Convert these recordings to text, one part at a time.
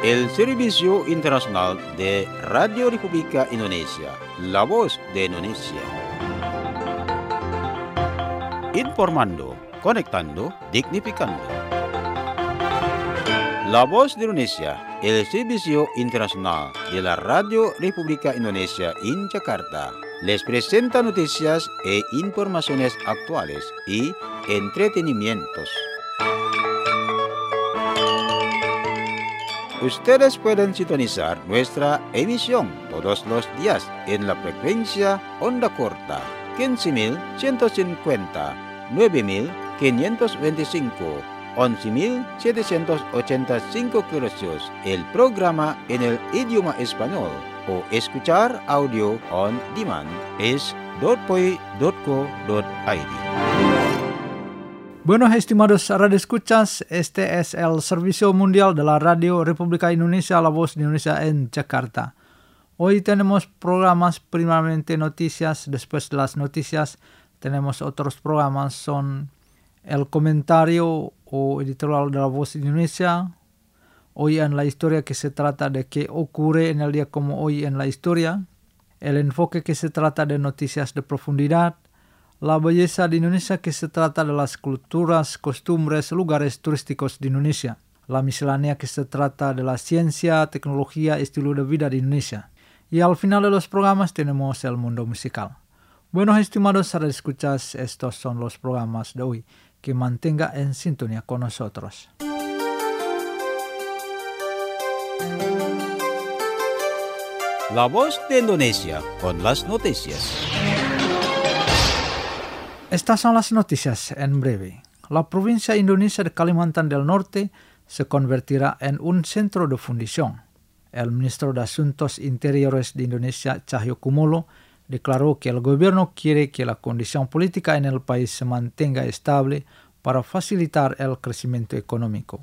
el Servicio Internacional de Radio República Indonesia, la voz de Indonesia. Informando, conectando, dignificando. La voz de Indonesia, el Servicio Internacional de la Radio República Indonesia en Jakarta, les presenta noticias e informaciones actuales y entretenimientos. Ustedes pueden sintonizar nuestra emisión todos los días en la frecuencia onda corta 15.150, 9.525, 11.785 kHz. El programa en el idioma español o escuchar audio on demand es .poi.co.id. Buenos estimados radioescuchas, este es el Servicio Mundial de la Radio República Indonesia, la voz de Indonesia en Jakarta. Hoy tenemos programas, primeramente noticias, después de las noticias tenemos otros programas, son el comentario o editorial de la voz de Indonesia, hoy en la historia, que se trata de qué ocurre en el día como hoy en la historia, el enfoque, que se trata de noticias de profundidad, la belleza de Indonesia, que se trata de las culturas, costumbres, lugares turísticos de Indonesia. La miscelánea, que se trata de la ciencia, tecnología, estilo de vida de Indonesia. Y al final de los programas tenemos el mundo musical. Bueno, estimados radioescuchas, estos son los programas de hoy. Que mantenga en sintonía con nosotros. La voz de Indonesia con las noticias. Estas son las noticias en breve. La provincia Indonesia de Kalimantan del Norte se convertirá en un centro de fundición. El ministro de Asuntos Interiores de Indonesia, Cahyokumolo, declaró que el gobierno quiere que la condición política en el país se mantenga estable para facilitar el crecimiento económico.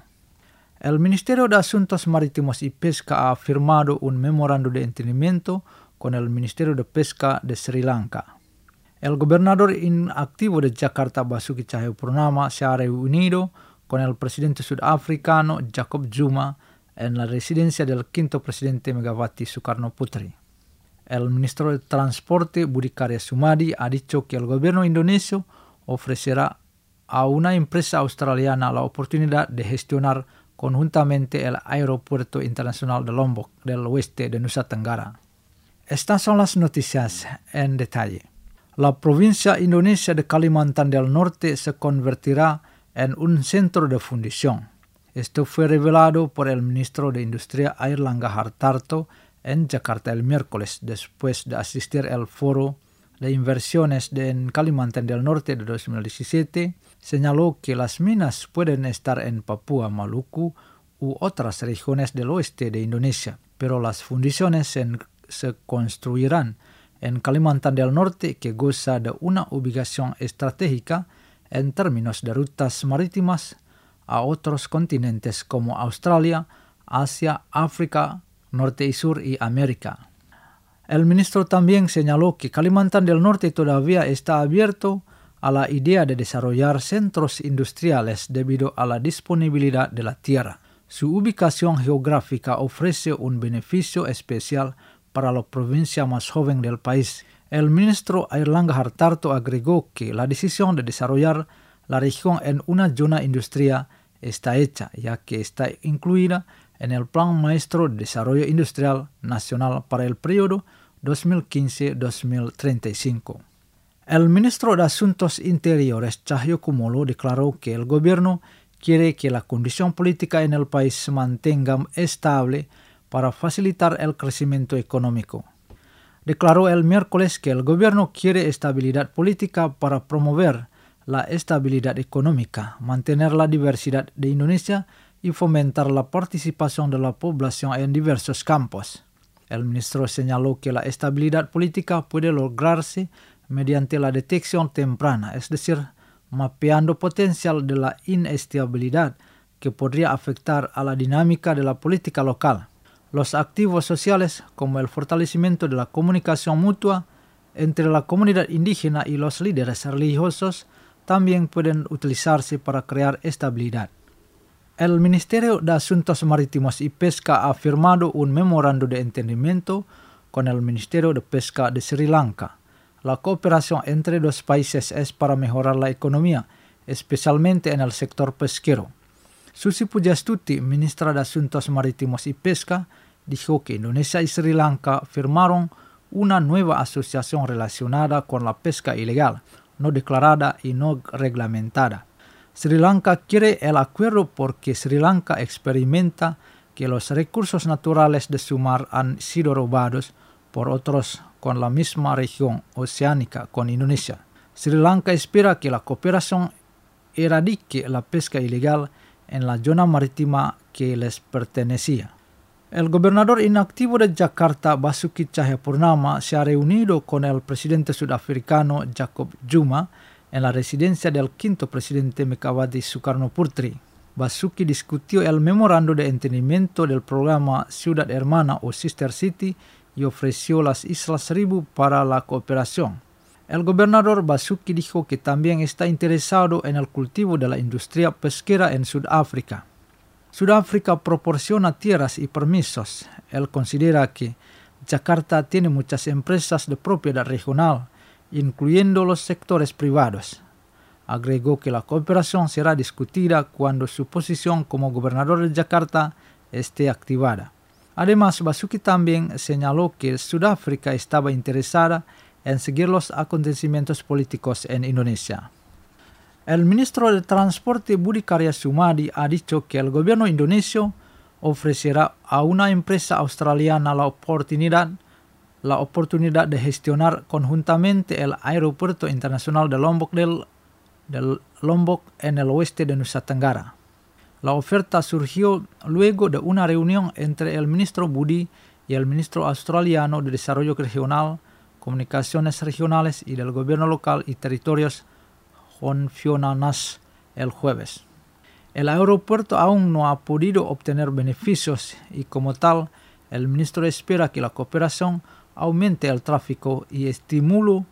El Ministerio de Asuntos Marítimos y Pesca ha firmado un memorando de entendimiento con el Ministerio de Pesca de Sri Lanka. El gobernador inactivo de Jakarta, Basuki Cahayapurnama, se ha reunido con el presidente sudafricano Jacob Zuma en la residencia del quinto presidente Megawati Soekarno-Putri. El ministro de Transporte, Budi Karya Sumadi, ha dicho que el gobierno indonesio ofrecerá a una empresa australiana la oportunidad de gestionar conjuntamente el Aeropuerto Internacional de Lombok del Oeste de Nusa Tenggara. Estas son las noticias en detalle. La provincia Indonesia de Kalimantan del Norte se convertirá en un centro de fundición. Esto fue revelado por el ministro de Industria Airlangga Hartarto en Jakarta el miércoles, después de asistir al foro de inversiones en Kalimantan del Norte de 2017. Señaló que las minas pueden estar en Papua, Maluku u otras regiones del oeste de Indonesia, pero las fundiciones se construirán en Kalimantan del Norte, que goza de una ubicación estratégica en términos de rutas marítimas a otros continentes como Australia, Asia, África, Norte y Sur y América. El ministro también señaló que Kalimantan del Norte todavía está abierto a la idea de desarrollar centros industriales debido a la disponibilidad de la tierra. Su ubicación geográfica ofrece un beneficio especial para la provincia más joven del país. El ministro Airlangga Hartarto agregó que la decisión de desarrollar la región en una zona industrial está hecha, ya que está incluida en el Plan Maestro de Desarrollo Industrial Nacional para el periodo 2015-2035. El ministro de Asuntos Interiores, Cahyokumolo, declaró que el gobierno quiere que la condición política en el país se mantenga estable para facilitar el crecimiento económico. Declaró el miércoles que el gobierno quiere estabilidad política para promover la estabilidad económica, mantener la diversidad de Indonesia y fomentar la participación de la población en diversos campos. El ministro señaló que la estabilidad política puede lograrse mediante la detección temprana, es decir, mapeando potencial de la inestabilidad que podría afectar a la dinámica de la política local. Los activos sociales, como el fortalecimiento de la comunicación mutua entre la comunidad indígena y los líderes religiosos, también pueden utilizarse para crear estabilidad. El Ministerio de Asuntos Marítimos y Pesca ha firmado un memorando de entendimiento con el Ministerio de Pesca de Sri Lanka. La cooperación entre dos países es para mejorar la economía, especialmente en el sector pesquero. Susi Pujastuti, ministra de Asuntos Marítimos y Pesca, dijo que Indonesia y Sri Lanka firmaron una nueva asociación relacionada con la pesca ilegal, no declarada y no reglamentada. Sri Lanka quiere el acuerdo porque Sri Lanka experimenta que los recursos naturales de su mar han sido robados por otros con la misma región oceánica con Indonesia. Sri Lanka espera que la cooperación erradique la pesca ilegal en la zona marítima que les pertenecía. El gobernador inactivo de Jakarta, Basuki Cahayapurnama, se ha reunido con el presidente sudafricano Jacob Zuma en la residencia del quinto presidente Megawati Soekarno-Putri. Basuki discutió el memorando de entendimiento del programa Ciudad Hermana o Sister City y ofreció las Islas Seribu para la cooperación. El gobernador Basuki dijo que también está interesado en el cultivo de la industria pesquera en Sudáfrica. Sudáfrica proporciona tierras y permisos. Él considera que Jakarta tiene muchas empresas de propiedad regional, incluyendo los sectores privados. Agregó que la cooperación será discutida cuando su posición como gobernador de Jakarta esté activada. Además, Basuki también señaló que Sudáfrica estaba interesada en seguir los acontecimientos políticos en Indonesia. El ministro de Transporte Budi Karya Sumadi ha dicho que el gobierno indonesio ofrecerá a una empresa australiana la oportunidad de gestionar conjuntamente el Aeropuerto Internacional de Lombok en el oeste de Nusa Tenggara. La oferta surgió luego de una reunión entre el ministro Budi y el ministro australiano de Desarrollo Regional, Comunicaciones Regionales y del Gobierno Local y Territorios, Hon Fiona Nash, el jueves. El aeropuerto aún no ha podido obtener beneficios y como tal, el ministro espera que la cooperación aumente el tráfico y estimule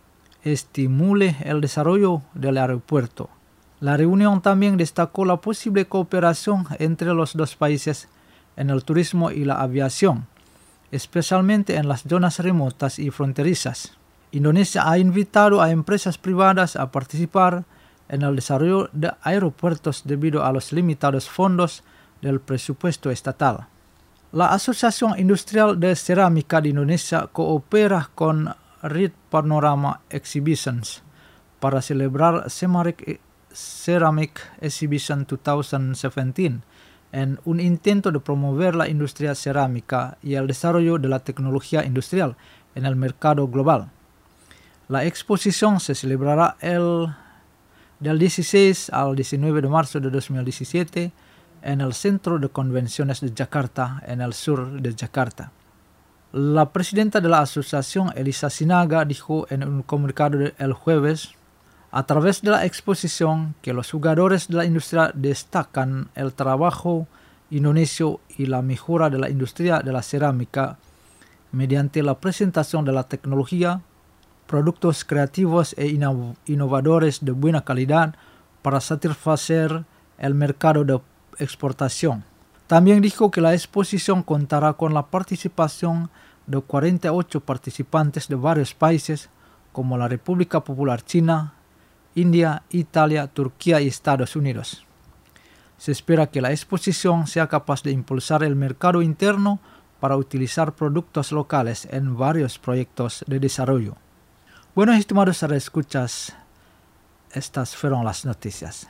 el desarrollo del aeropuerto. La reunión también destacó la posible cooperación entre los dos países en el turismo y la aviación, especialmente en las zonas remotas y fronterizas. Indonesia ha invitado a empresas privadas a participar en el desarrollo de aeropuertos debido a los limitados fondos del presupuesto estatal. La Asociación Industrial de Cerámica de Indonesia coopera con Red Panorama Exhibitions para celebrar Ceramic Exhibition 2017 en un intento de promover la industria cerámica y el desarrollo de la tecnología industrial en el mercado global. La exposición se celebrará del 16 al 19 de marzo de 2017 en el Centro de Convenciones de Jakarta, en el sur de Jakarta. La presidenta de la asociación, Elisa Sinaga, dijo en un comunicado el jueves, a través de la exposición, que los jugadores de la industria destacan el trabajo indonesio y la mejora de la industria de la cerámica mediante la presentación de la tecnología, productos creativos e innovadores de buena calidad para satisfacer el mercado de exportación. También dijo que la exposición contará con la participación de 48 participantes de varios países como la República Popular China, India, Italia, Turquía y Estados Unidos. Se espera que la exposición sea capaz de impulsar el mercado interno para utilizar productos locales en varios proyectos de desarrollo. Bueno, estimados radioescuchas, estas fueron las noticias.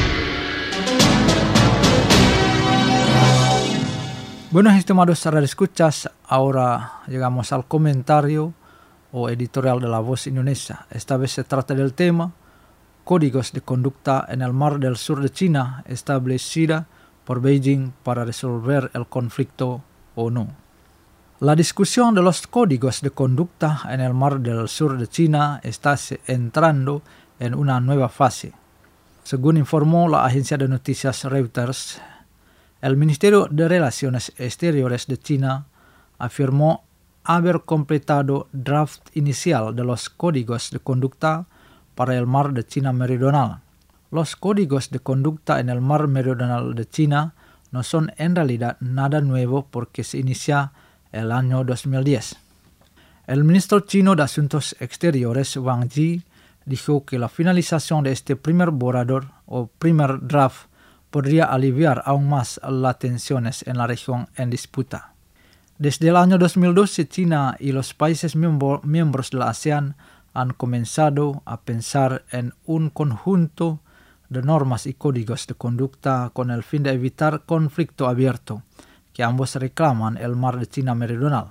Bueno, estimados radioescuchas, ahora llegamos al comentario o editorial de La Voz Indonesia. Esta vez se trata del tema Códigos de conducta en el Mar del Sur de China establecida por Beijing para resolver el conflicto o no. La discusión de los códigos de conducta en el Mar del Sur de China está entrando en una nueva fase. Según informó la agencia de noticias Reuters, el Ministerio de Relaciones Exteriores de China afirmó haber completado draft inicial de los códigos de conducta para el Mar de China Meridional, Los códigos de conducta en el mar meridional de China no son en realidad nada nuevo porque se inicia el año 2010. El ministro chino de Asuntos Exteriores, Wang Yi, dijo que la finalización de este primer borrador o primer draft podría aliviar aún más las tensiones en la región en disputa. Desde el año 2012, China y los países miembros de la ASEAN han comenzado a pensar en un conjunto de normas y códigos de conducta con el fin de evitar conflicto abierto que ambos reclaman el mar de China Meridional.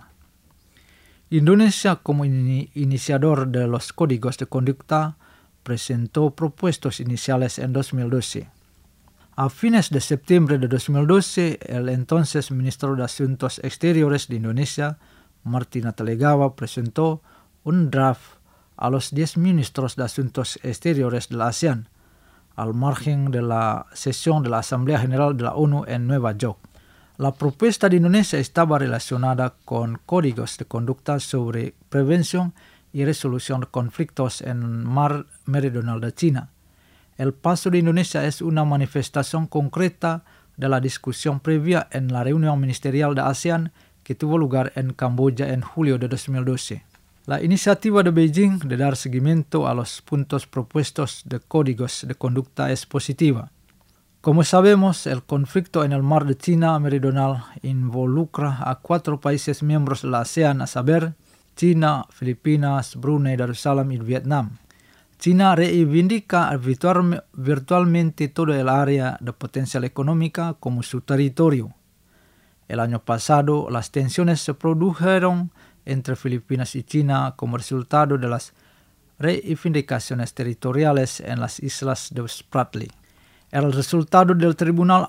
Indonesia, como iniciador de los códigos de conducta, presentó propuestas iniciales en 2012. A fines de septiembre de 2012, el entonces ministro de Asuntos Exteriores de Indonesia, Marty Natalegawa, presentó un draft a los 10 ministros de Asuntos Exteriores de la ASEAN, al margen de la sesión de la Asamblea General de la ONU en Nueva York. La propuesta de Indonesia estaba relacionada con códigos de conducta sobre prevención y resolución de conflictos en el mar meridional de China. El paso de Indonesia es una manifestación concreta de la discusión previa en la reunión ministerial de ASEAN que tuvo lugar en Camboya en julio de 2012. La iniciativa de Beijing de dar seguimiento a los puntos propuestos de códigos de conducta es positiva. Como sabemos, el conflicto en el mar de China Meridional involucra a 4 países miembros de la ASEAN, a saber, China, Filipinas, Brunei Darussalam y Vietnam. China reivindica virtualmente todo el área de potencial económica como su territorio. El año pasado, las tensiones se produjeron entre Filipinas y China como resultado de las reivindicaciones territoriales en las islas de Spratly. El resultado del Tribunal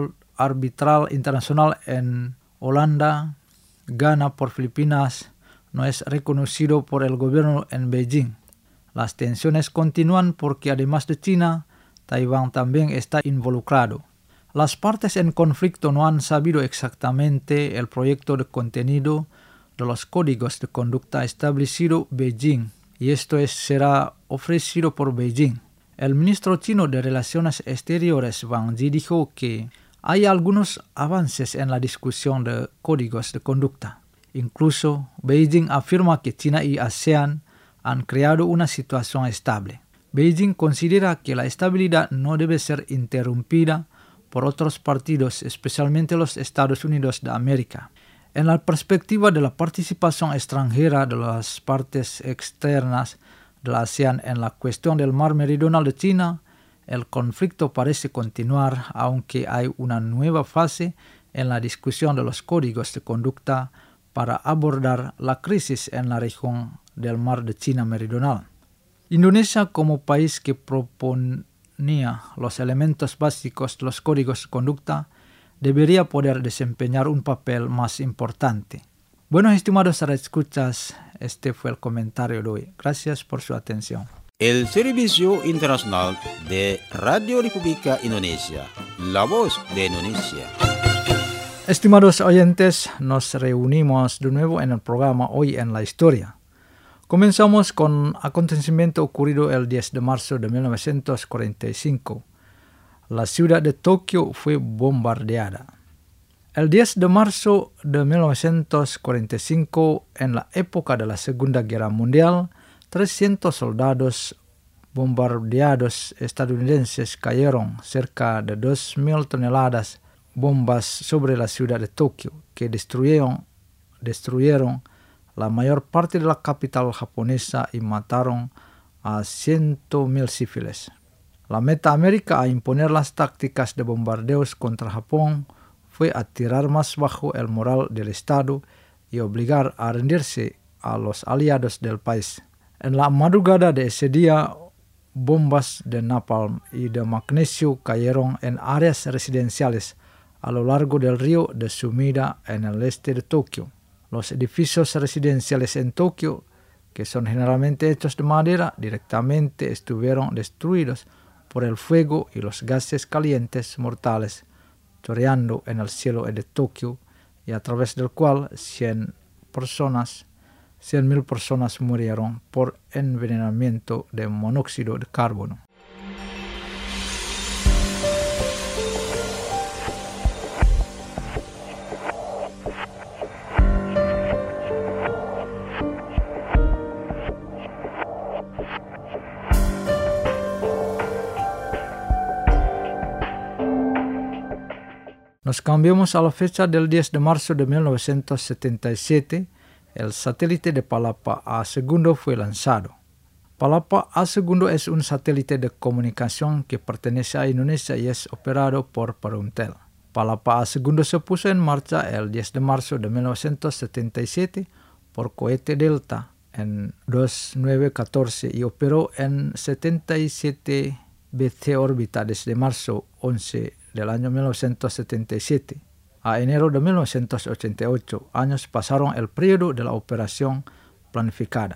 Arbitral Internacional en Holanda gana por Filipinas no es reconocido por el gobierno en Beijing. Las tensiones continúan porque además de China, Taiwán también está involucrado. Las partes en conflicto no han sabido exactamente el proyecto de contenido de los códigos de conducta establecido Beijing, y esto será ofrecido por Beijing. El ministro chino de Relaciones Exteriores, Wang Yi, dijo que hay algunos avances en la discusión de códigos de conducta. Incluso, Beijing afirma que China y ASEAN han creado una situación estable. Beijing considera que la estabilidad no debe ser interrumpida por otros partidos, especialmente los Estados Unidos de América. En la perspectiva de la participación extranjera de las partes externas de la ASEAN en la cuestión del mar meridional de China, el conflicto parece continuar, aunque hay una nueva fase en la discusión de los códigos de conducta para abordar la crisis en la región del mar de China Meridional. Indonesia, como país que proponía los elementos básicos de los códigos de conducta, debería poder desempeñar un papel más importante. Bueno, estimados escuchas, este fue el comentario de hoy. Gracias por su atención. El Servicio Internacional de Radio República Indonesia, la voz de Indonesia. Estimados oyentes, nos reunimos de nuevo en el programa Hoy en la Historia. Comenzamos con acontecimiento ocurrido el 10 de marzo de 1945. La ciudad de Tokio fue bombardeada. El 10 de marzo de 1945, en la época de la Segunda Guerra Mundial, 300 soldados bombardeados estadounidenses cayeron cerca de 2.000 toneladas bombas sobre la ciudad de Tokio, que destruyeron la mayor parte de la capital japonesa y mataron a 100.000 civiles. La meta América a imponer las tácticas de bombardeos contra Japón fue a tirar más bajo el moral del Estado y obligar a rendirse a los aliados del país. En la madrugada de ese día, bombas de napalm y de magnesio cayeron en áreas residenciales a lo largo del río de Sumida en el este de Tokio. Los edificios residenciales en Tokio, que son generalmente hechos de madera, directamente estuvieron destruidos por el fuego y los gases calientes mortales chorreando en el cielo de Tokio, y a través del cual 100.000 personas murieron por envenenamiento de monóxido de carbono. Nos cambiamos a la fecha del 10 de marzo de 1977. El satélite de Palapa A2 fue lanzado. Palapa A2 es un satélite de comunicación que pertenece a Indonesia y es operado por Perumtel. Palapa A2 se puso en marcha el 10 de marzo de 1977 por cohete Delta en 2914 y operó en 77 BT órbita desde marzo 11 del año 1977 a enero de 1988. Años pasaron el periodo de la operación planificada.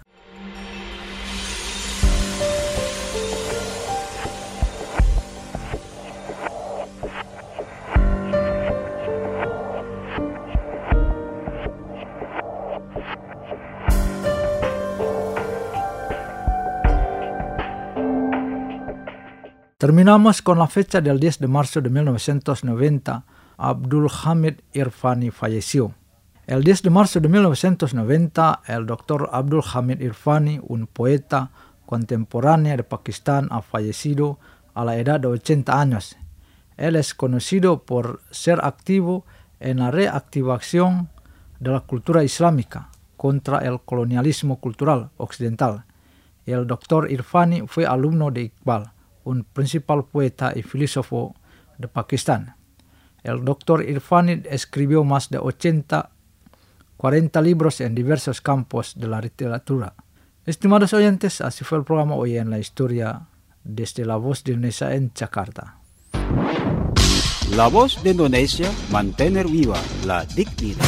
Terminamos con la fecha del 10 de marzo de 1990. Abdul Hamid Irfani falleció. El 10 de marzo de 1990, el doctor Abdul Hamid Irfani, un poeta contemporáneo de Pakistán, ha fallecido a la edad de 80 años. Él es conocido por ser activo en la reactivación de la cultura islámica contra el colonialismo cultural occidental. El doctor Irfani fue alumno de Iqbal, un principal poeta y filósofo de Pakistán. El doctor Irfani escribió más de 40 libros en diversos campos de la literatura. Estimados oyentes, así fue el programa Hoy en la Historia desde La Voz de Indonesia en Jakarta. La Voz de Indonesia, mantener viva la dignidad.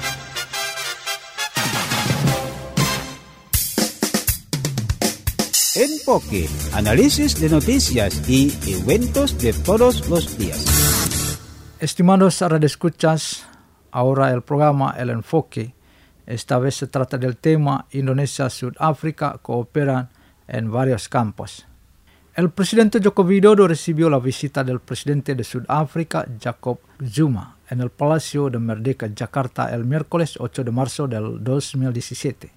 Enfoque, análisis de noticias y eventos de todos los días. Estimados radioescuchas, ahora el programa El Enfoque. Esta vez se trata del tema Indonesia-Sudáfrica cooperan en varios campos. El presidente Joko Widodo recibió la visita del presidente de Sudáfrica, Jacob Zuma, en el Palacio de Merdeka, Jakarta, el miércoles 8 de marzo del 2017.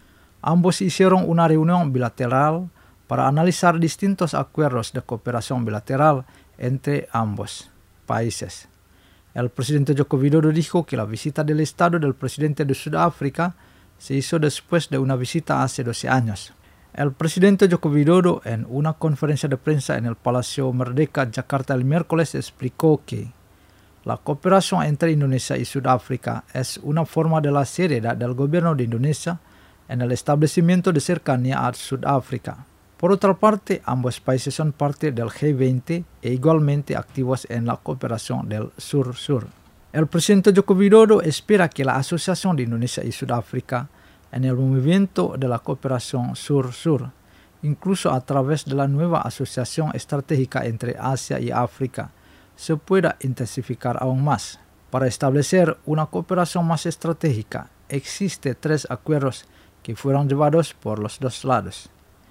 Ambos hicieron una reunión bilateral para analizar distintos acuerdos de cooperación bilateral entre ambos países. El presidente Joko Widodo dijo que la visita del Estado del presidente de Sudáfrica se hizo después de una visita hace 12 años. El presidente Joko Widodo, en una conferencia de prensa en el Palacio Merdeka, Jakarta, el miércoles, explicó que la cooperación entre Indonesia y Sudáfrica es una forma de la seriedad del gobierno de Indonesia en el establecimiento de cercanía a Sudáfrica. Por otra parte, ambos países son parte del G20 e igualmente activos en la cooperación del Sur-Sur. El presidente Joko Widodo espera que la asociación de Indonesia y Sudáfrica en el movimiento de la cooperación Sur-Sur, incluso a través de la nueva asociación estratégica entre Asia y África, se pueda intensificar aún más. Para establecer una cooperación más estratégica, existen 3 acuerdos que fueron llevados por los dos lados.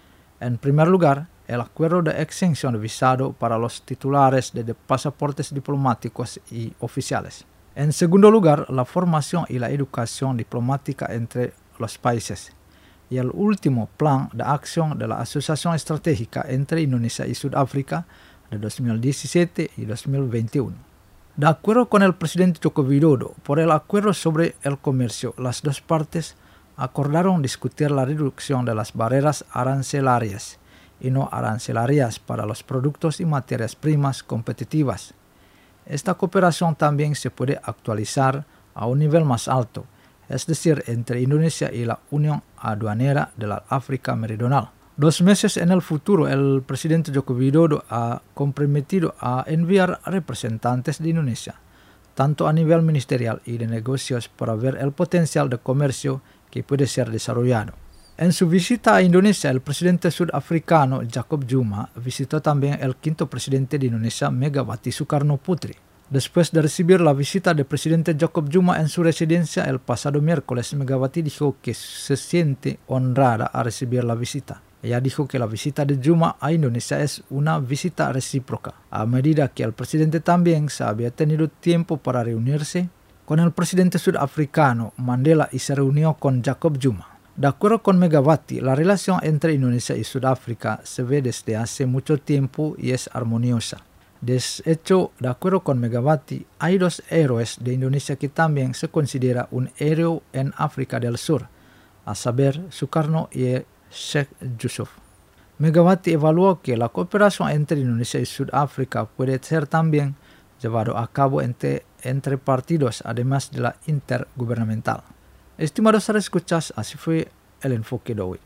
En primer lugar, el acuerdo de exención de visado para los titulares de pasaportes diplomáticos y oficiales. En segundo lugar, la formación y la educación diplomática entre los países. Y el último plan de acción de la Asociación Estratégica entre Indonesia y Sudáfrica de 2017 y 2021. De acuerdo con el presidente Joko Widodo, por el acuerdo sobre el comercio, las dos partes acordaron discutir la reducción de las barreras arancelarias y no arancelarias para los productos y materias primas competitivas. Esta cooperación también se puede actualizar a un nivel más alto, es decir, entre Indonesia y la Unión Aduanera de la África Meridional. 2 meses en el futuro, el presidente Joko Widodo ha comprometido a enviar representantes de Indonesia, tanto a nivel ministerial y de negocios, para ver el potencial de comercio que puede ser desarrollado. En su visita a Indonesia, el presidente sudafricano Jacob Zuma visitó también el 5º presidente de Indonesia, Megawati Soekarno-Putri. Después de recibir la visita del presidente Jacob Zuma en su residencia el pasado miércoles, Megawati dijo que se siente honrada a recibir la visita. Ella dijo que la visita de Zuma a Indonesia es una visita recíproca, a medida que el presidente también se había tenido tiempo para reunirse con el presidente sudafricano Mandela y se reunió con Jacob Zuma. De acuerdo con Megawati, la relación entre Indonesia y Sudáfrica se ve desde hace mucho tiempo y es armoniosa. De hecho, de acuerdo con Megawati, hay 2 héroes de Indonesia que también se considera un héroe en África del Sur, a saber Sukarno y Sheikh Yusuf. Megawati evaluó que la cooperación entre Indonesia y Sudáfrica puede ser también llevado a cabo entre partidos, además de la intergubernamental. Estimados escuchas, así fue el enfoque de hoy.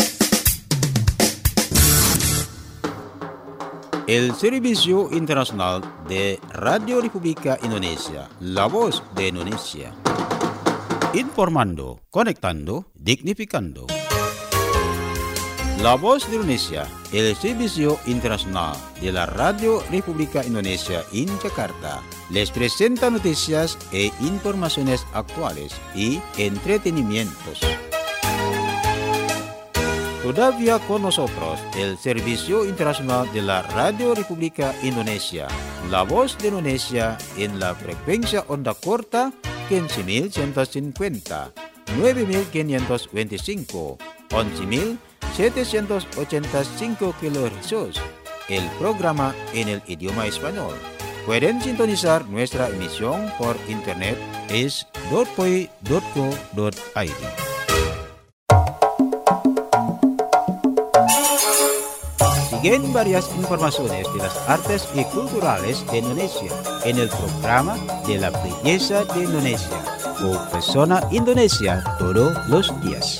El Servicio Internacional de Radio República Indonesia, la voz de Indonesia. Informando, conectando, dignificando. La voz de Indonesia, el Servicio Internacional de la Radio República Indonesia en Jakarta, les presenta noticias e informaciones actuales y entretenimientos. Todavía con nosotros el Servicio Internacional de la Radio República Indonesia, la voz de Indonesia en la frecuencia onda corta 15.150, 9.525, 11.785 kHz. El programa en el idioma español. Pueden sintonizar nuestra emisión por internet es .poi.co.id. Siguen varias informaciones de las artes y culturales de Indonesia en el programa de la belleza de Indonesia o Persona Indonesia todos los días.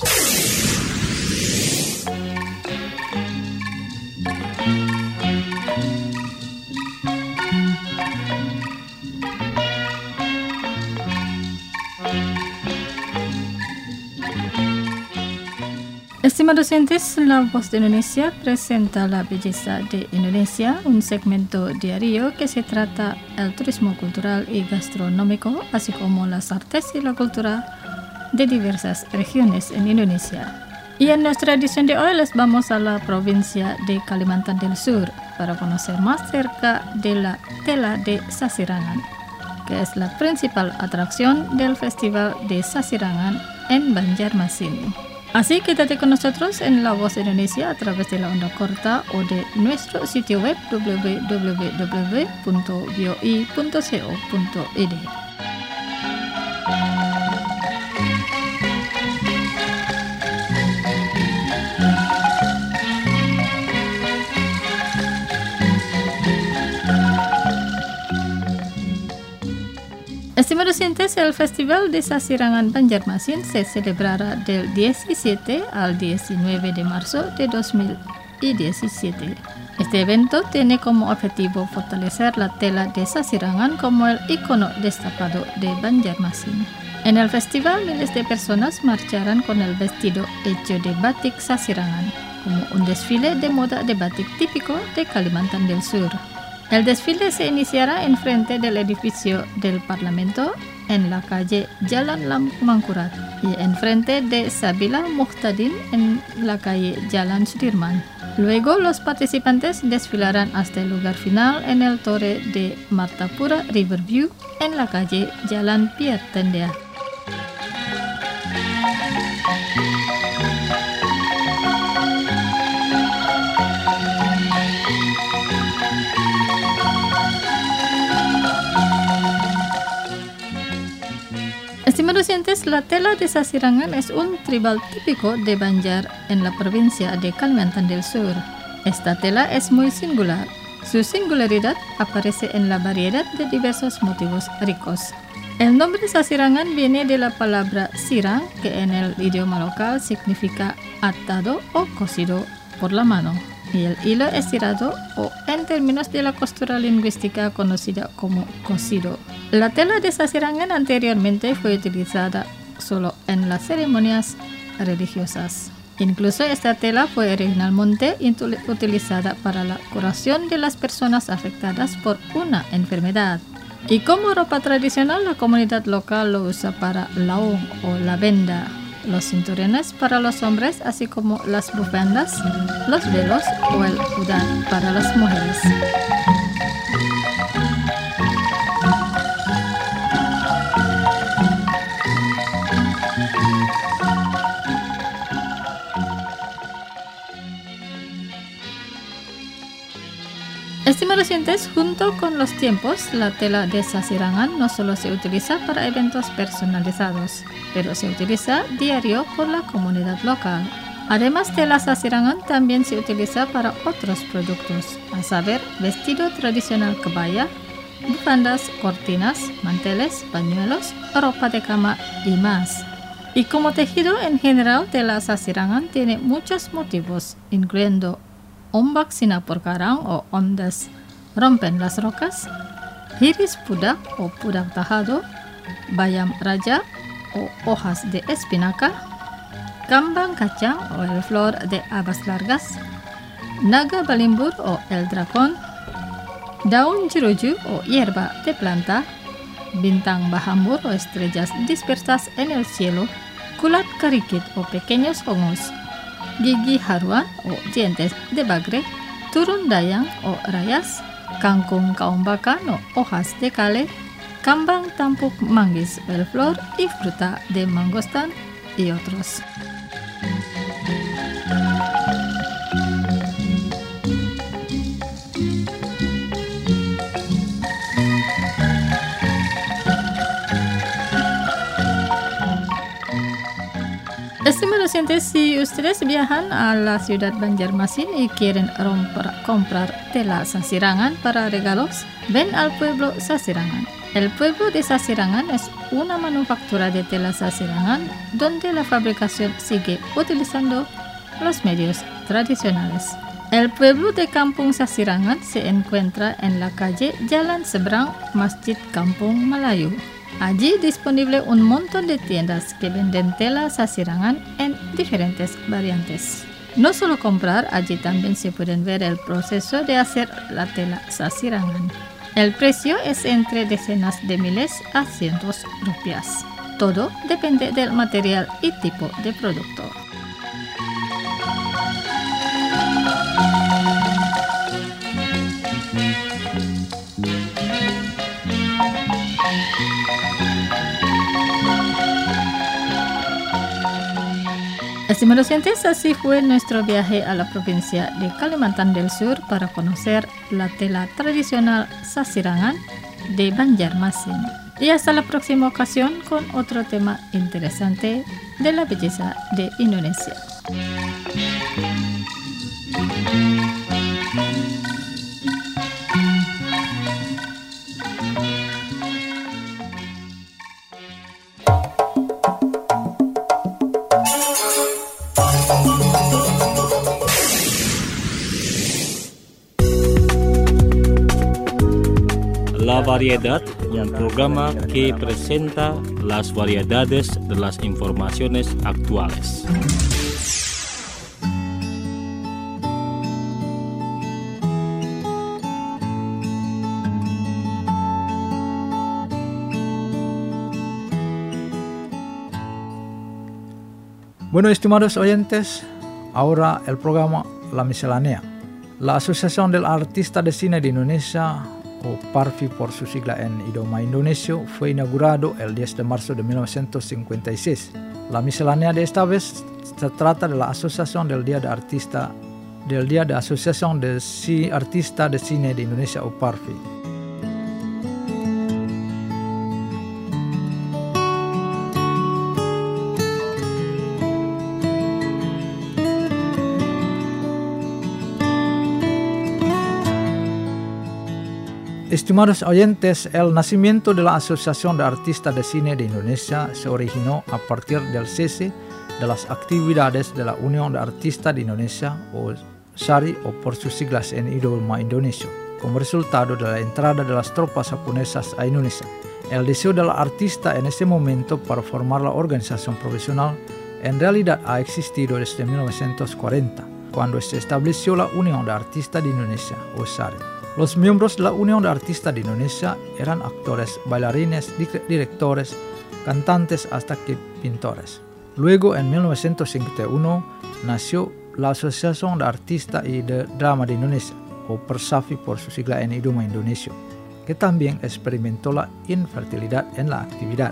Estimados oyentes, La Voz de Indonesia presenta La Belleza de Indonesia, un segmento diario que se trata el turismo cultural y gastronómico, así como las artes y la cultura de diversas regiones en Indonesia. Y en nuestra edición de hoy les vamos a la provincia de Kalimantan del Sur para conocer más cerca de la tela de Sasirangan, que es la principal atracción del Festival de Sasirangan en Banjarmasin. Así quédate con nosotros en La Voz de Indonesia a través de la onda corta o de nuestro sitio web www.voi.co.id. Estimados oyentes, el Festival de Sasirangan Banjarmasin se celebrará del 17 al 19 de marzo de 2017. Este evento tiene como objetivo fortalecer la tela de Sasirangan como el icono destacado de Banjarmasin. En el festival, miles de personas marcharán con el vestido hecho de batik Sasirangan, como un desfile de moda de batik típico de Kalimantan del Sur. El desfile se iniciará en frente del edificio del Parlamento, en la calle Jalan Mangkurat, y en frente de Sabila Muhtadin en la calle Jalan Sudirman. Luego, los participantes desfilarán hasta el lugar final en el torre de Martapura Riverview, en la calle Jalan Pierre Tendea. Estimados oyentes, la tela de Sasirangan es un tribal típico de Banjar en la provincia de Kalimantan del Sur. Esta tela es muy singular. Su singularidad aparece en la variedad de diversos motivos ricos. El nombre Sasirangan viene de la palabra sirang, que en el idioma local significa atado o cosido por la mano, y el hilo estirado o en términos de la costura lingüística conocida como cosido. La tela de Sasirangan anteriormente fue utilizada solo en las ceremonias religiosas. Incluso esta tela fue originalmente utilizada para la curación de las personas afectadas por una enfermedad. Y como ropa tradicional, la comunidad local lo usa para laung o la venda, los cinturones para los hombres, así como las bufandas, los velos o el udán para las mujeres. Estimados oyentes, junto con los tiempos, la tela de sasirangan no solo se utiliza para eventos personalizados, pero se utiliza diario por la comunidad local. Además de la sasirangan, también se utiliza para otros productos, a saber, vestido tradicional kebaya, bufandas, cortinas, manteles, pañuelos, ropa de cama y más. Y como tejido en general, tela sasirangan tiene muchos motivos, incluyendo ombak sinapur karang o ondas rompen las rocas, iris pudak o pudak tajado, bayam raja o hojas de espinaca, kambang kacang o el flor de habas largas, naga balimbur o el dragón, daun jeruju o hierba de planta, bintang bahambur o estrellas dispersas en el cielo, kulat karikit o pequeños hongos, gigi haruan o dientes de bagre, turun dayang o rayas, kangkung kaumbakan o hojas de kale, kambang tampuk manggis o el flor y fruta de mangostan y otros. Estimados oyentes, si ustedes viajan a la ciudad Banjarmasin y quieren comprar tela sasirangan para regalos, ven al pueblo Sasirangan. El pueblo de Sasirangan es una manufactura de tela sasirangan donde la fabricación sigue utilizando los medios tradicionales. El pueblo de Kampung Sasirangan se encuentra en la calle Jalan Seberang Masjid Kampung Melayu. Allí disponible un montón de tiendas que venden tela sasirangan en diferentes variantes. No solo comprar, allí también se pueden ver el proceso de hacer la tela sasirangan. El precio es entre decenas de miles a cientos rupias. Todo depende del material y tipo de producto. Estimados oyentes, así fue nuestro viaje a la provincia de Kalimantan del Sur para conocer la tela tradicional sasirangan de Banjarmasin. Y hasta la próxima ocasión con otro tema interesante de la belleza de Indonesia. La Variedad, un programa que presenta las variedades de las informaciones actuales. Bueno, estimados oyentes, ahora el programa La Miscelánea. La Asociación del Artista de Cine de Indonesia, o PARFI por su sigla en idioma indonesio, fue inaugurado el 10 de marzo de 1956. La miscelánea de esta vez se trata de la Asociación del Día de Asociación de Artista de Cine de Indonesia o PARFI. Estimados oyentes, el nacimiento de la Asociación de Artistas de Cine de Indonesia se originó a partir del cese de las actividades de la Unión de Artistas de Indonesia, o SARI, o por sus siglas en idioma indonesio, como resultado de la entrada de las tropas japonesas a Indonesia. El deseo del artista en ese momento para formar la organización profesional en realidad ha existido desde 1940, cuando se estableció la Unión de Artistas de Indonesia, o SARI. Los miembros de la Unión de Artistas de Indonesia eran actores, bailarines, directores, cantantes hasta que pintores. Luego, en 1951, nació la Asociación de Artistas y de Drama de Indonesia, o PERSAFI por su sigla en idioma indonesio, que también experimentó la infertilidad en la actividad.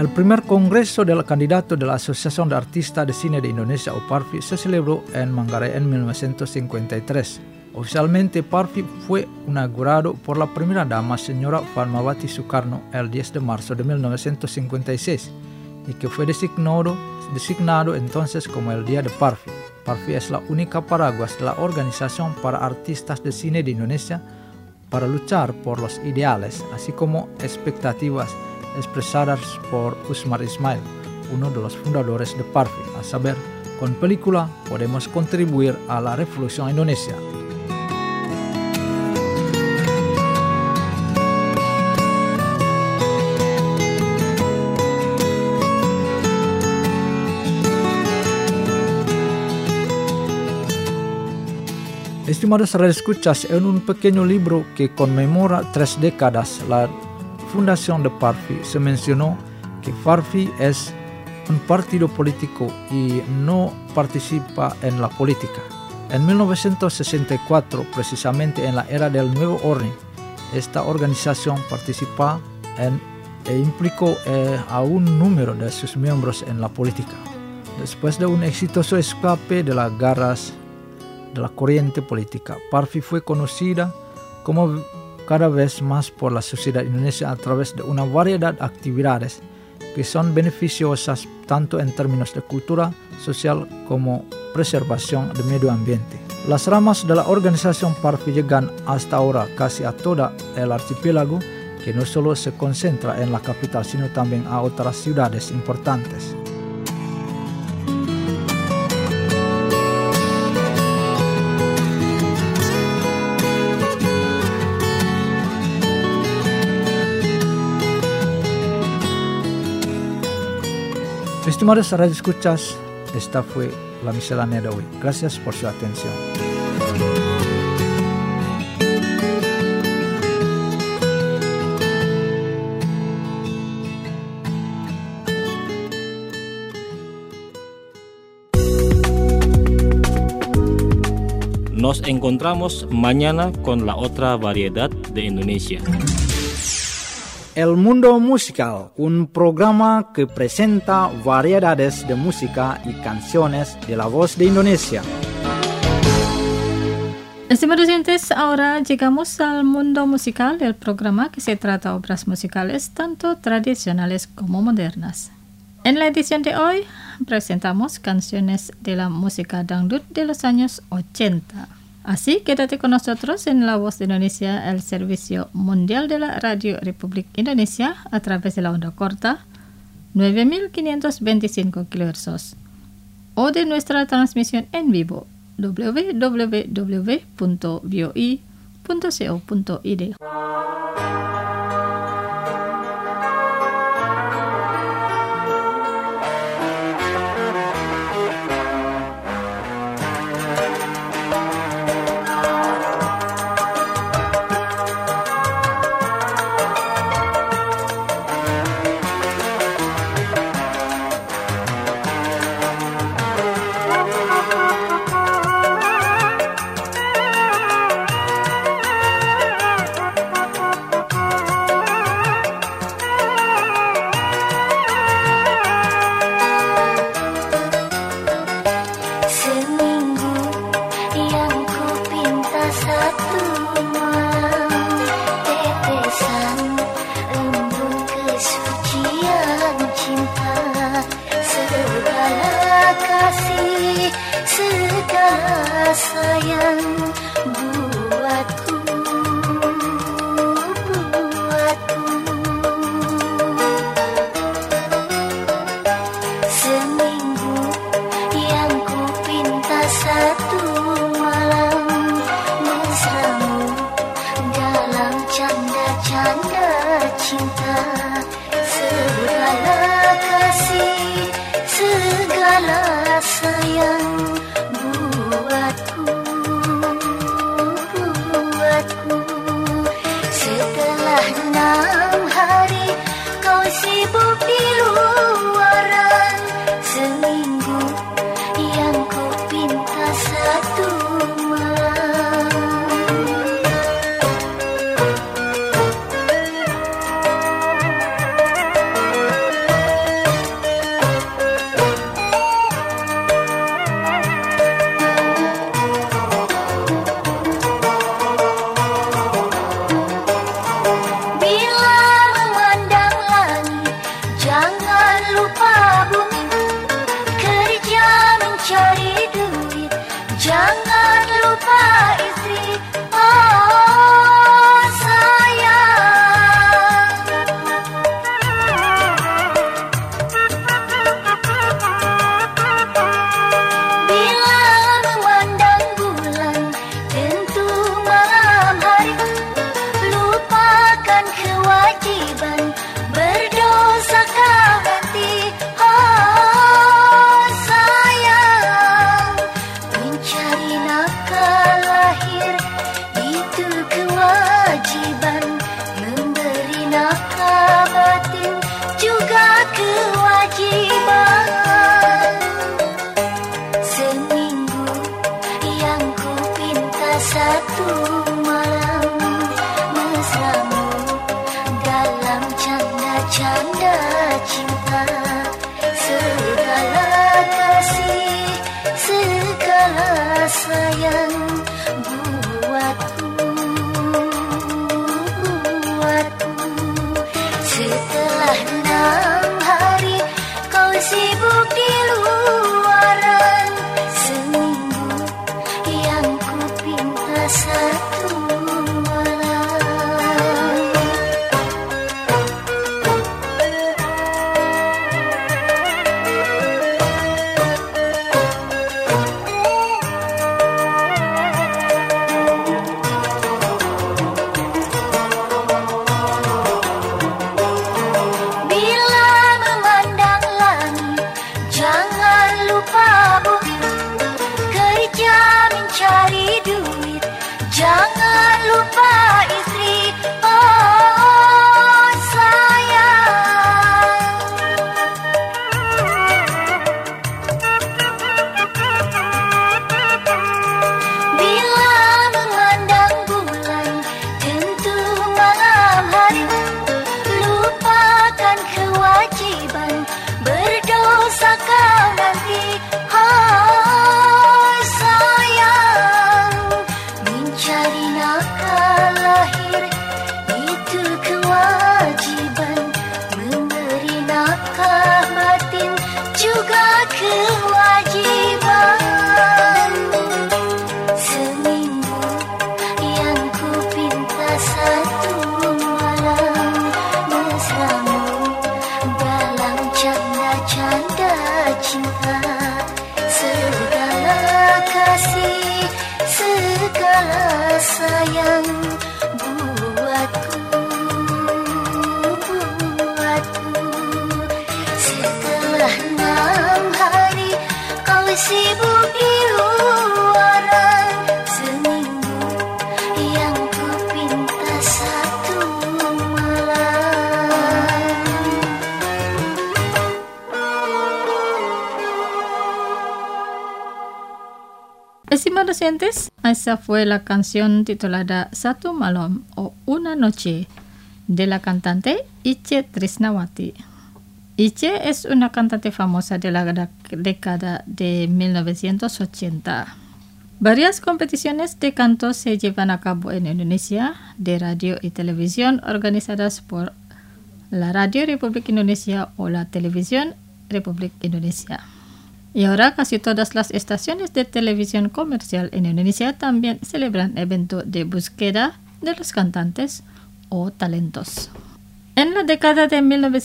El primer congreso del candidato de la Asociación de Artistas de Cine de Indonesia o PARFI se celebró en Manggarai en 1953. Oficialmente PARFI fue inaugurado por la primera dama señora Fatmawati Soekarno el 10 de marzo de 1956 y que fue designado entonces como el Día de PARFI. PARFI es la única paraguas de la Organización para Artistas de Cine de Indonesia para luchar por los ideales, así como expectativas expresadas por Usmar Ismail, uno de los fundadores de PARFI, a saber, con película podemos contribuir a la revolución Indonesia. Estimados radioescuchas, en un pequeño libro que conmemora 3 décadas la fundación de PARFI se mencionó que PARFI es un partido político y no participa en la política. En 1964, precisamente en la era del nuevo orden, esta organización participó e implicó a un número de sus miembros en la política. Después de un exitoso escape de las garras de la corriente política, PARFI fue conocida como cada vez más por la sociedad indonesia a través de una variedad de actividades que son beneficiosas tanto en términos de cultura social como preservación del medio ambiente. Las ramas de la organización PARFI llegan hasta ahora casi a todo el archipiélago, que no solo se concentra en la capital sino también a otras ciudades importantes. Estimados radioescuchas, esta fue la miscelánea de hoy. Gracias por su atención. Nos encontramos mañana con la otra variedad de Indonesia. El Mundo Musical, un programa que presenta variedades de música y canciones de la voz de Indonesia. Estimados oyentes, ahora llegamos al mundo musical del programa que se trata de obras musicales tanto tradicionales como modernas. En la edición de hoy presentamos canciones de la música dangdut de los años 80. Así, quédate con nosotros en La Voz de Indonesia, el servicio mundial de la Radio Republik Indonesia a través de la onda corta 9525 kHz o de nuestra transmisión en vivo www.voi.co.id. lupa istri, oh sayang. Bila memandang bulan tentu malam hari, lupakan kewajiban berdosa kau nanti. Oh sayang, mencari nafkah lahir itu kewajiban, memberi nafkah batin juga kewajiban. Seminggu yang ku pinta satu malam mesramu dalam canda-canda cinta. Segala kasih, segala sayang buatku. Setelah 6 hari kau sibuk di luaran, seminggu yang ku pinta satu malam. Estimados oyentes, esa fue la canción titulada Satu Malam o Una Noche de la cantante Itje Trisnawati. Itje es una cantante famosa de la década de 1980. Varias competiciones de canto se llevan a cabo en Indonesia de radio y televisión organizadas por la Radio Republik Indonesia o la Televisión Republik Indonesia. Y ahora casi todas las estaciones de televisión comercial en Indonesia también celebran eventos de búsqueda de los cantantes o talentos. En la década de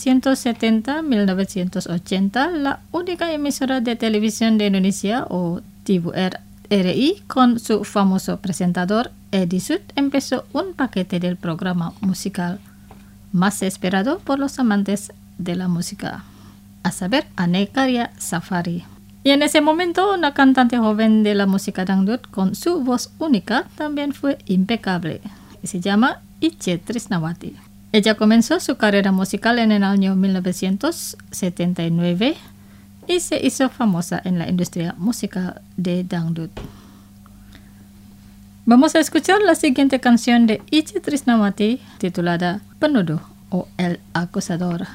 1970-1980, la única emisora de televisión de Indonesia o TVRI con su famoso presentador Edi Sud empezó un paquete del programa musical más esperado por los amantes de la música, a saber, Ane Karya Safari. Y en ese momento, una cantante joven de la música dangdut con su voz única también fue impecable. Y se llama Itje Trisnawati. Ella comenzó su carrera musical en el año 1979 y se hizo famosa en la industria musical de dangdut. Vamos a escuchar la siguiente canción de Itje Trisnawati titulada Penuduh o El Acusador.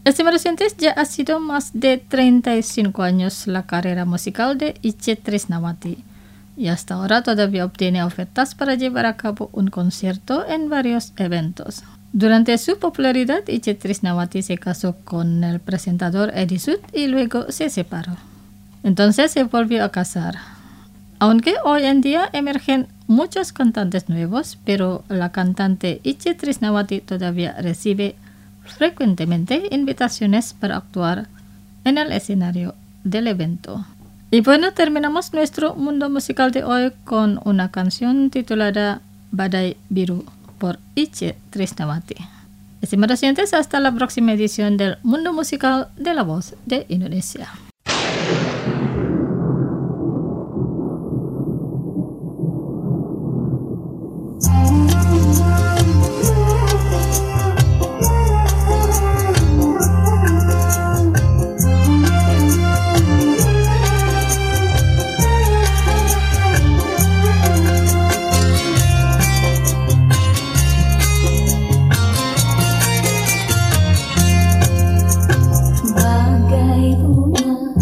Estimados oyentes, ya ha sido más de 35 años la carrera musical de Itje Trisnawati y hasta ahora todavía obtiene ofertas para llevar a cabo un concierto en varios eventos. Durante su popularidad, Itje Trisnawati se casó con el presentador Edi Sud y luego se separó. Entonces se volvió a casar. Aunque hoy en día emergen muchos cantantes nuevos, pero la cantante Itje Trisnawati todavía recibe frecuentemente invitaciones para actuar en el escenario del evento. Y bueno, terminamos nuestro mundo musical de hoy con una canción titulada Badai Biru por Itje Trisnawati. Estimados oyentes, hasta la próxima edición del Mundo Musical de La Voz de Indonesia. Bagai bunga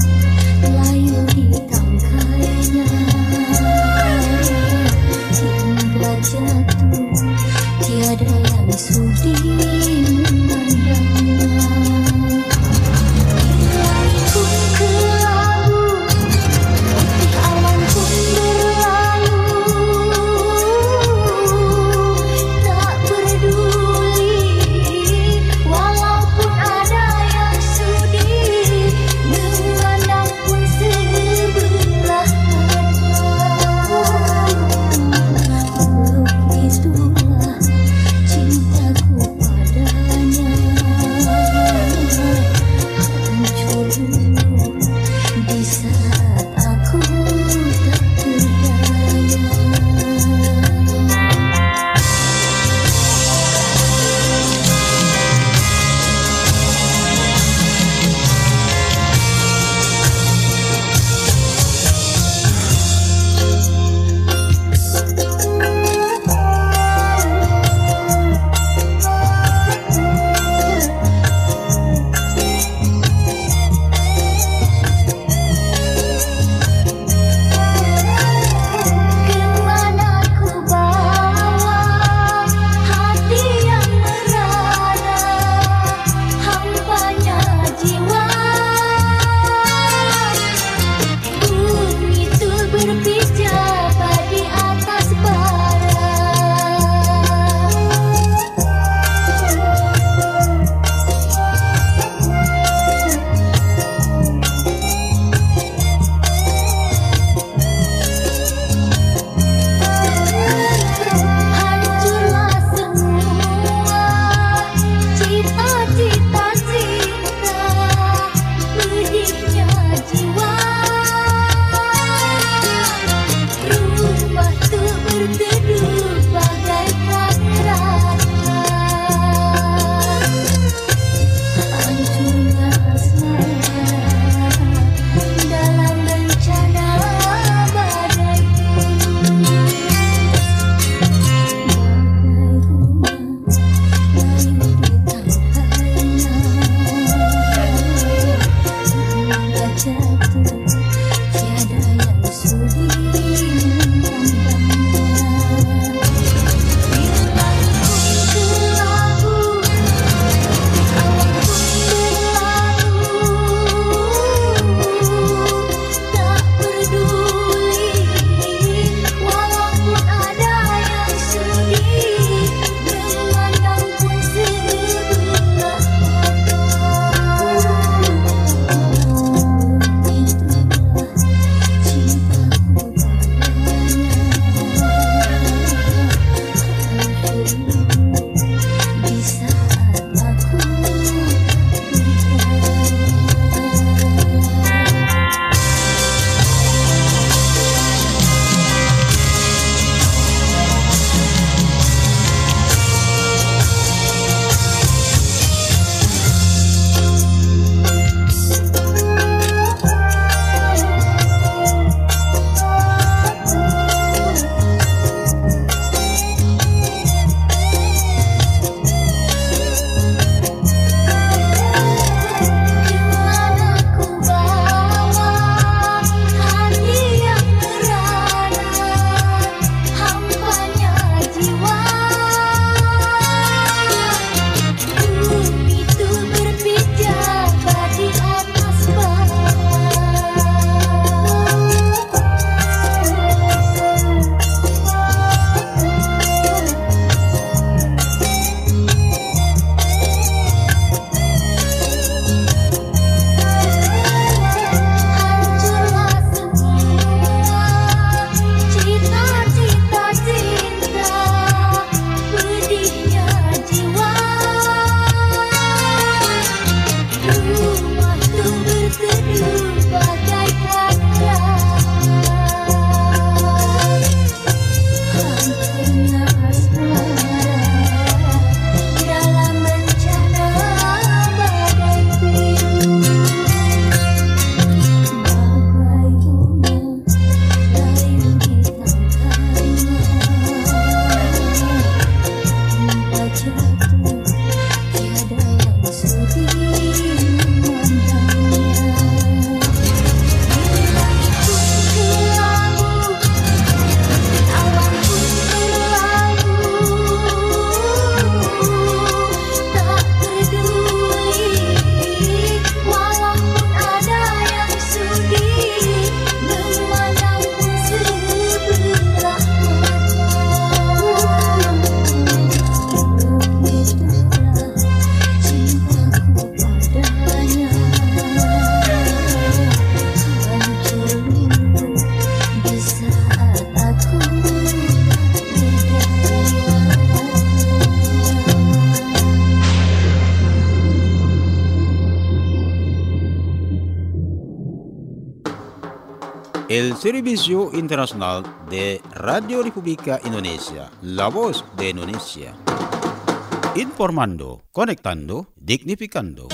El Servicio Internacional de Radio República Indonesia, La Voz de Indonesia. Informando, conectando, dignificando.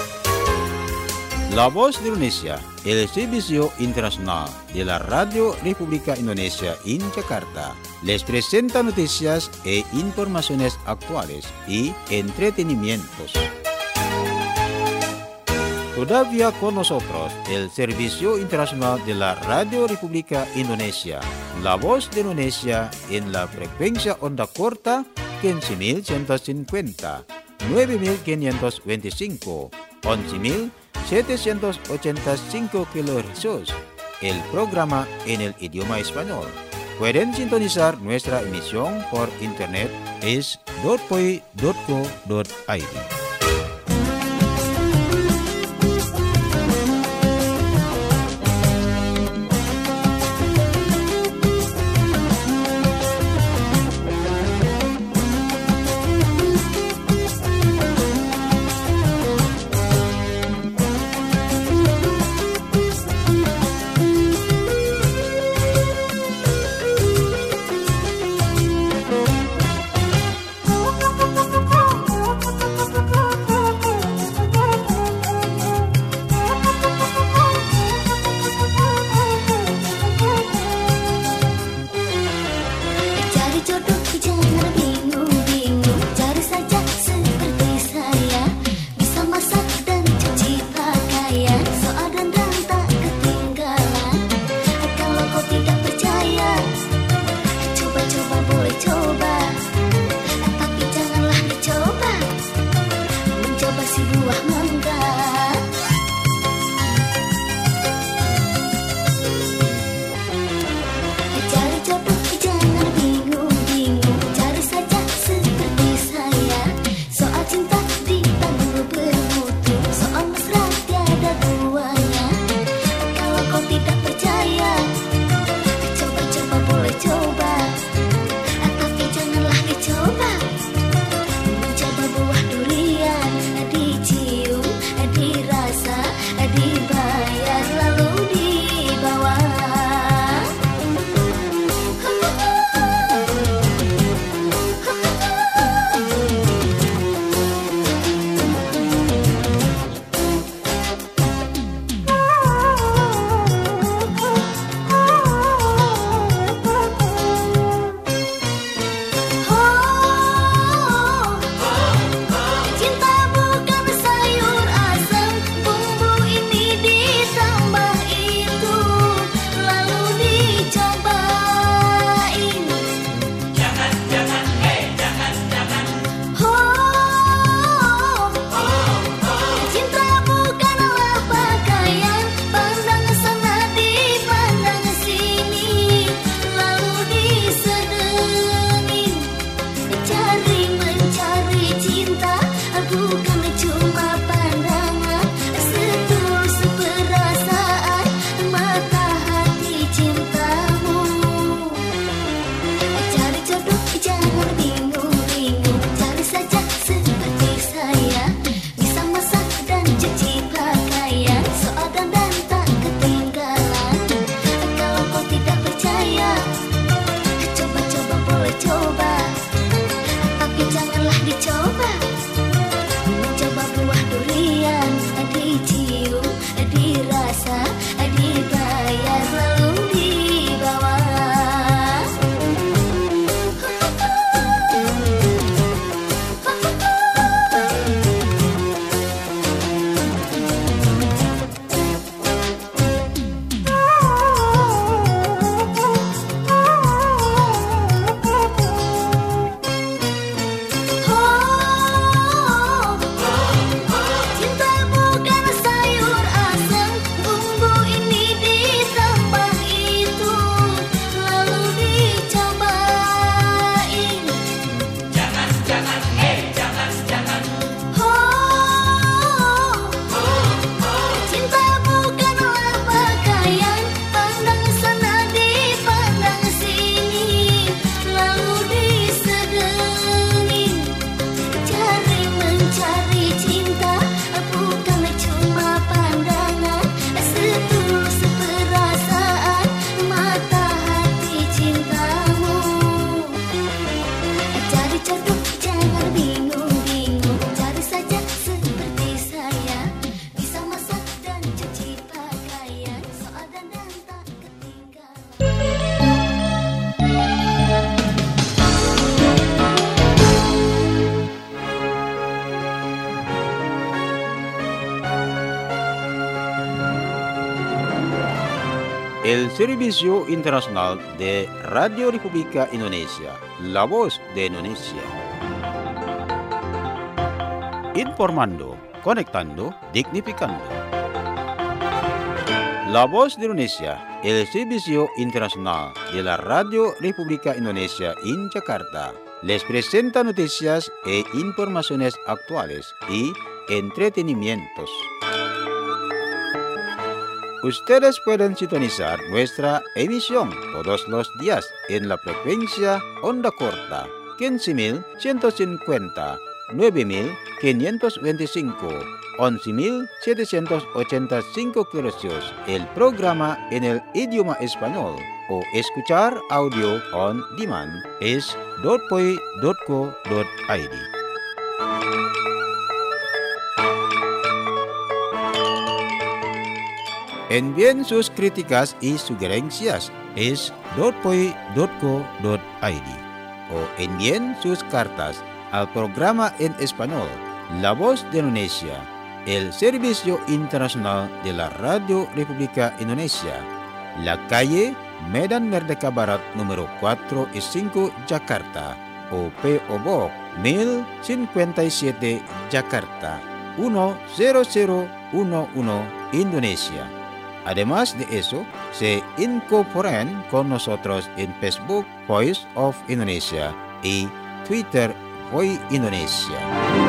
La Voz de Indonesia, el Servicio Internacional de la Radio República Indonesia en Jakarta, les presenta noticias e informaciones actuales y entretenimientos. Todavía con nosotros el Servicio Internacional de la Radio República Indonesia, La Voz de Indonesia en la frecuencia onda corta 15.150, 9.525, 11.785 kHz. El programa en el idioma español. Pueden sintonizar nuestra emisión por internet es .poi.co.id. El Servicio Internacional de Radio República Indonesia, la voz de Indonesia. Informando, conectando, dignificando. La voz de Indonesia, el Servicio Internacional de la Radio República Indonesia en Jakarta, les presenta noticias e informaciones actuales y entretenimientos. Ustedes pueden sintonizar nuestra emisión todos los días en la frecuencia onda corta 15.150, 9.525, 11.785 kHz, el programa en el idioma español, o escuchar audio on demand es .poi.co.id. Envíen sus críticas y sugerencias es .poi.co.id o envíen sus cartas al programa en español La Voz de Indonesia, el Servicio Internacional de la Radio República Indonesia, la calle Medan Merdeka Barat número 4 y 5 Jakarta, o P.O. Box 1057 Jakarta 10011 Indonesia. Además de eso, se incorporan con nosotros en Facebook Voice of Indonesia y Twitter Voice Indonesia.